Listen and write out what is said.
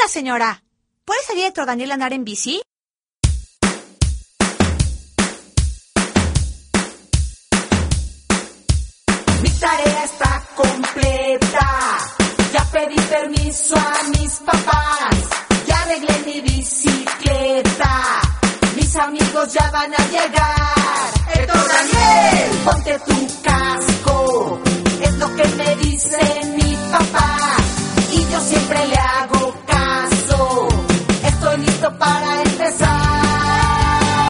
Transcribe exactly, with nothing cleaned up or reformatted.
señora. ¿Puede salir Héctor Daniel a andar en bici? Mi tarea está completa. Ya pedí permiso a mis papás. Ya arreglé mi bicicleta. Mis amigos ya van a llegar. Héctor Daniel, ponte tu casco. Es lo que me dice mi papá. Y yo siempre le